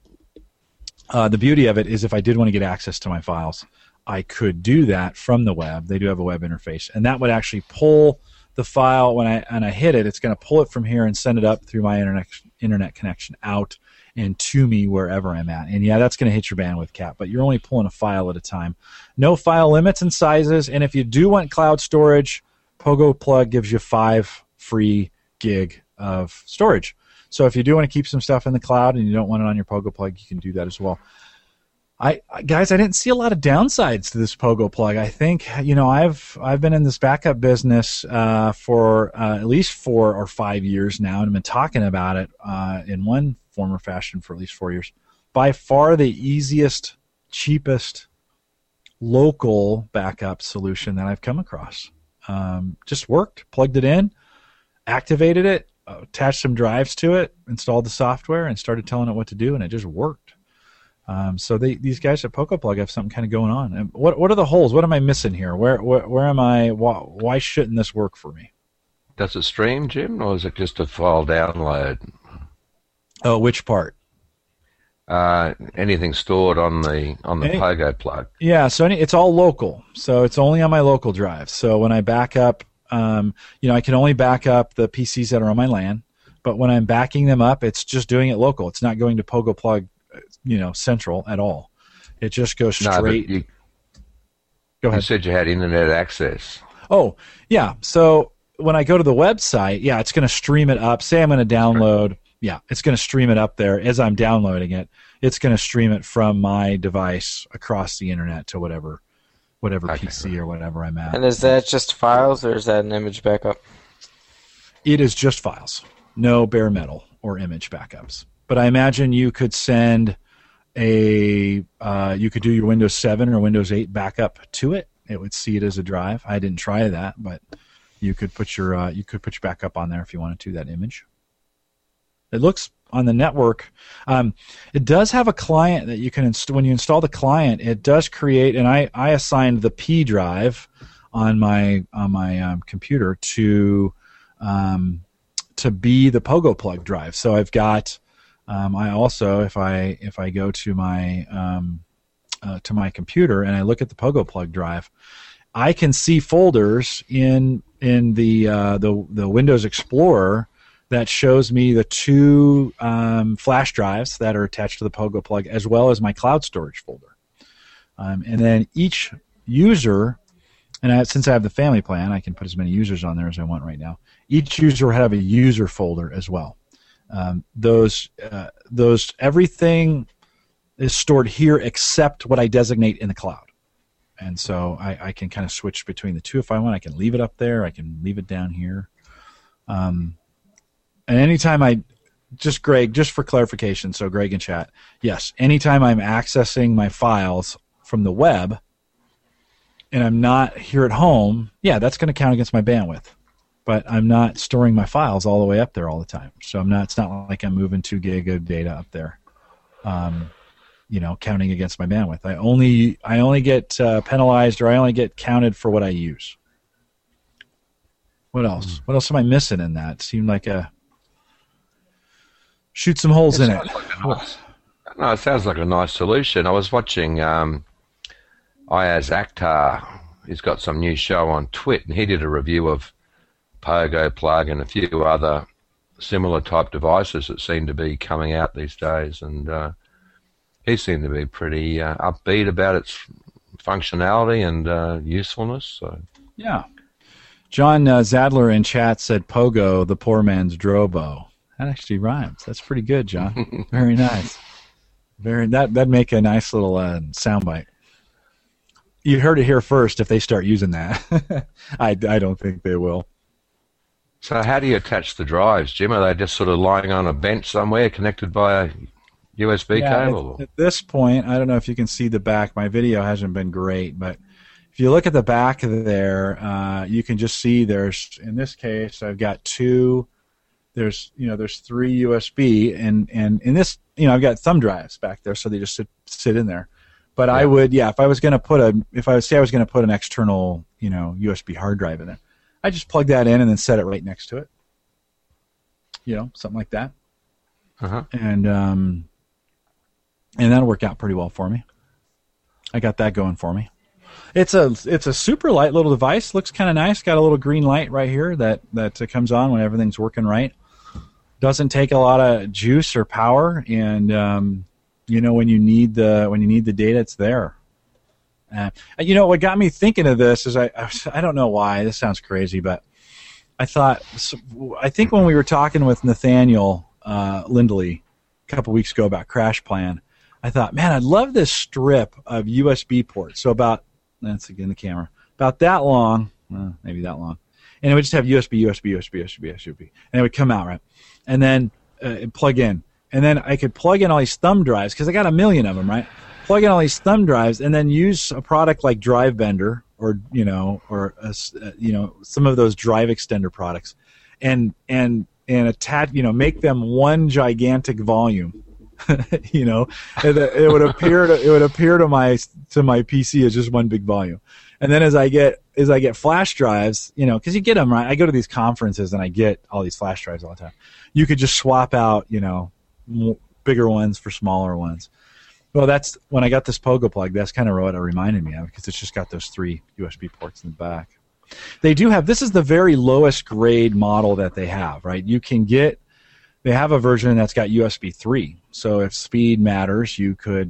the beauty of it is if I did want to get access to my files, I could do that from the web. They do have a web interface. And that would actually pull the file when I hit it. It's going to pull it from here and send it up through my internet connection out and to me wherever I'm at. And yeah, that's going to hit your bandwidth cap, but you're only pulling a file at a time. No file limits and sizes. And if you do want cloud storage, Pogo Plug gives you 5 free gig of storage. So if you do want to keep some stuff in the cloud and you don't want it on your Pogo Plug, you can do that as well. Guys, I didn't see a lot of downsides to this Pogo Plug. I think, I've been in this backup business for at least 4 or 5 years now, and I've been talking about it in one form or fashion for at least 4 years. By far the easiest, cheapest, local backup solution that I've come across. Just worked, plugged it in, activated it, attached some drives to it, installed the software, and started telling it what to do, and it just worked. So these guys at Pogo Plug have something kind of going on. And what are the holes? What am I missing here? Where am I? Why shouldn't this work for me? Does it stream, Jim, or is it just a file download? Oh, which part? Anything stored on the Pogo Plug? Yeah, so it's all local. So it's only on my local drive. So when I back up, I can only back up the PCs that are on my LAN. But when I'm backing them up, it's just doing it local. It's not going to Pogo Plug, central at all. It just goes straight. No, Go ahead. You said you had internet access. Oh, yeah. So when I go to the website, it's going to stream it up. Say I'm going to download, Yeah, it's going to stream it up there as I'm downloading it. It's going to stream it from my device across the internet to whatever PC or whatever I'm at. And is that just files, or is that an image backup? It is just files, no bare metal or image backups. But I imagine you could send you could do your Windows 7 or Windows 8 backup to it. It would see it as a drive. I didn't try that, but you could put your backup on there if you wanted to, that image. It looks on the network. It does have a client that you can when you install the client. It does create, and I assigned the P drive on my computer to be the Pogo Plug drive. So I've got. I also, if I go to my computer and I look at the Pogo Plug drive, I can see folders in the Windows Explorer that shows me the two flash drives that are attached to the Pogo Plug, as well as my cloud storage folder. And then each user, and since I have the family plan, I can put as many users on there as I want right now. Each user will have a user folder as well. Those everything is stored here except what I designate in the cloud. And so I can kind of switch between the two if I want. I can leave it up there. I can leave it down here. And anytime just for clarification, so Greg in chat, yes, anytime I'm accessing my files from the web and I'm not here at home, yeah, that's going to count against my bandwidth. But I'm not storing my files all the way up there all the time. So it's not like I'm moving 2 gig of data up there, counting against my bandwidth. I only get penalized, or I only get counted for what I use. What else? What else am I missing in that? It seemed like shoot some holes in it. No, it sounds like a nice solution. I was watching Ayaz Akhtar. He's got some new show on Twit, and he did a review of Pogo Plug and a few other similar type devices that seem to be coming out these days, and he seemed to be pretty upbeat about its functionality and usefulness. So yeah, John Zadler in chat said Pogo, the poor man's Drobo. That actually rhymes. That's pretty good, John. Very nice. That'd make a nice little soundbite. You heard it here first. If they start using that, I don't think they will. So how do you attach the drives, Jim? Are they just sort of lying on a bench somewhere connected by a USB cable? At this point, I don't know if you can see the back. My video hasn't been great, but if you look at the back there, you can just see there's, in this case, I've got two. There's 3 USB, and in this, I've got thumb drives back there, so they just sit in there. But yeah. I would, if I was going to put an external, USB hard drive in there, I just plug that in and then set it right next to it. Something like that. Uh-huh. And that'll work out pretty well for me. I got that going for me. It's a super light little device. Looks kind of nice. Got a little green light right here that comes on when everything's working right. Doesn't take a lot of juice or power, and when you need the data, it's there. What got me thinking of this is I don't know why this sounds crazy, but I think when we were talking with Nathaniel Lindley a couple weeks ago about Crash Plan, I thought, man, I'd love this strip of USB ports. So that's again the camera, about that long, maybe that long, and it would just have USB, and it would come out right, and then plug in, and then I could plug in all these thumb drives because I got a million of them, right? Plug in all these thumb drives, and then use a product like DriveBender or some of those drive extender products, and attach, make them one gigantic volume. It would appear to my PC as just one big volume, and then as I get flash drives, because you get them right. I go to these conferences and I get all these flash drives all the time. You could just swap out, bigger ones for smaller ones. Well, that's when I got this Pogo Plug. That's kind of what it reminded me of, because it's just got those 3 USB ports in the back. They do have. This is the very lowest grade model that they have, right? You can get. They have a version that's got USB 3. So if speed matters, you could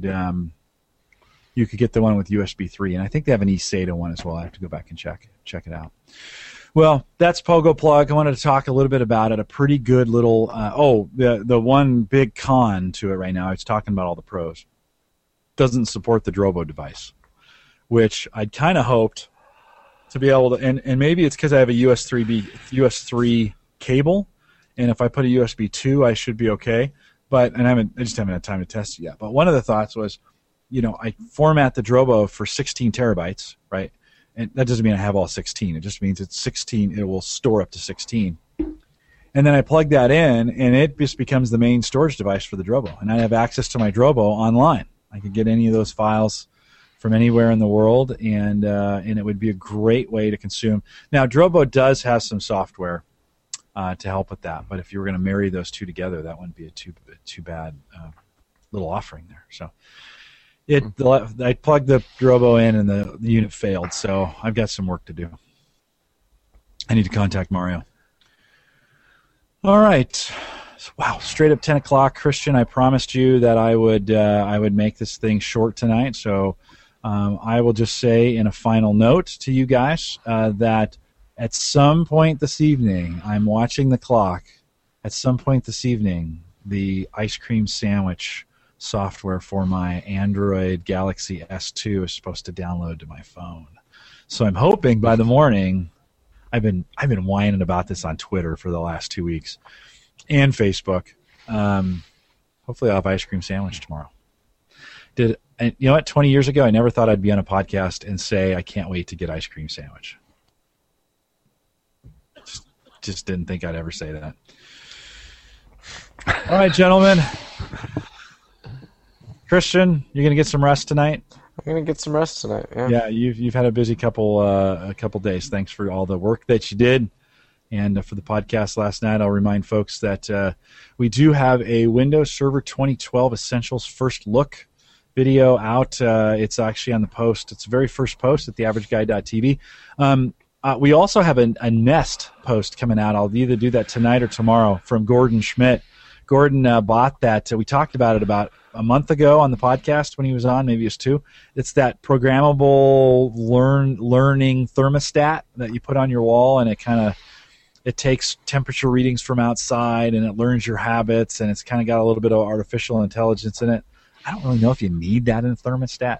get the one with USB 3, and I think they have an eSATA one as well. I have to go back and check it out. Well, that's Pogo Plug. I wanted to talk a little bit about it. A pretty good little. The one big con to it right now. I was talking about all the pros. Doesn't support the Drobo device, which I'd kind of hoped to be able to. And maybe it's because I have a US 3 cable, and if I put a USB 2, I should be okay. But I just haven't had time to test it yet. But one of the thoughts was, I format the Drobo for 16 terabytes, right? And that doesn't mean I have all 16. It just means it's 16. It will store up to 16. And then I plug that in, and it just becomes the main storage device for the Drobo. And I have access to my Drobo online. I can get any of those files from anywhere in the world, and it would be a great way to consume. Now, Drobo does have some software to help with that, but if you were going to marry those two together, that wouldn't be a too bad little offering there. So I plugged the Drobo in, and the unit failed, so I've got some work to do. I need to contact Mario. All right. Wow, straight up 10 o'clock. Christian, I promised you that I would make this thing short tonight, so I will just say in a final note to you guys that at some point this evening, I'm watching the clock, at some point this evening, the ice cream sandwich software for my Android Galaxy S2 is supposed to download to my phone. So I'm hoping by the morning, I've been whining about this on Twitter for the last 2 weeks, and Facebook. Hopefully I'll have ice cream sandwich tomorrow. You know what? 20 years ago, I never thought I'd be on a podcast and say I can't wait to get ice cream sandwich. Just didn't think I'd ever say that. All right, gentlemen. Christian, you're gonna get some rest tonight. I'm gonna get some rest tonight. Yeah. Yeah, you've had a busy couple days. Thanks for all the work that you did, and for the podcast last night. I'll remind folks that we do have a Windows Server 2012 Essentials First Look video out. It's actually on the post. It's the very first post at theaverageguy.tv. We also have a Nest post coming out. I'll either do that tonight or tomorrow from Gordon Schmidt. Gordon bought that. We talked about it about a month ago on the podcast when he was on. Maybe it was 2. It's that programmable learning thermostat that you put on your wall, and it takes temperature readings from outside, and it learns your habits, and it's kind of got a little bit of artificial intelligence in it. I don't really know if you need that in a thermostat,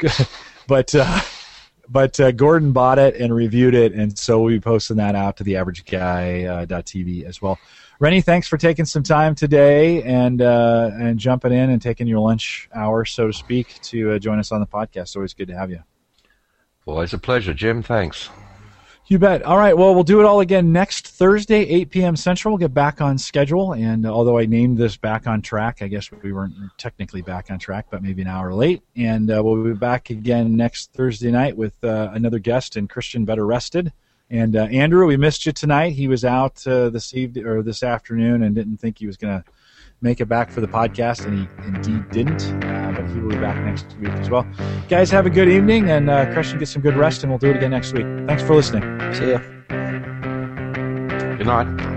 but Gordon bought it and reviewed it, and so we'll be posting that out to theaverageguy.tv as well. Rennie, thanks for taking some time today and jumping in and taking your lunch hour, so to speak, to join us on the podcast. Always good to have you. Always a pleasure, Jim. Thanks. You bet. All right, well, we'll do it all again next Thursday, 8 p.m. Central. We'll get back on schedule, and although I named this Back on Track, I guess we weren't technically back on track, but maybe an hour late. And we'll be back again next Thursday night with another guest and Christian Better Rested. And Andrew, we missed you tonight. He was out this afternoon and didn't think he was going to make it back for the podcast, and he indeed didn't. But he will be back next week as well. Guys, have a good evening, and Christian, get some good rest, and we'll do it again next week. Thanks for listening. See ya. Good night.